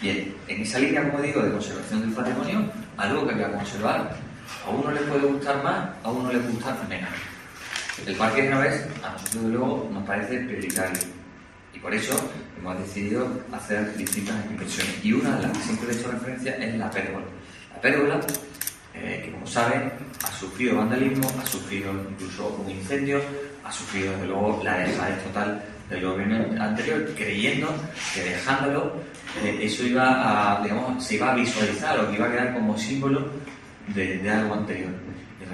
Bien, en esa línea, como digo, de conservación del patrimonio, algo que hay que conservar, a uno le puede gustar más, a uno le gusta menos. El Parque de Genovés, a nosotros de luego, nos parece prioritario. Y por eso hemos decidido hacer distintas inversiones. Y una de las que siempre he hecho referencia es la pérgola. La pérgola, que como saben, ha sufrido vandalismo, ha sufrido incluso un incendio, ha sufrido desde luego la dejadez total del gobierno anterior, creyendo que dejándolo eso iba a, digamos, se iba a visualizar o que iba a quedar como símbolo de algo anterior. Y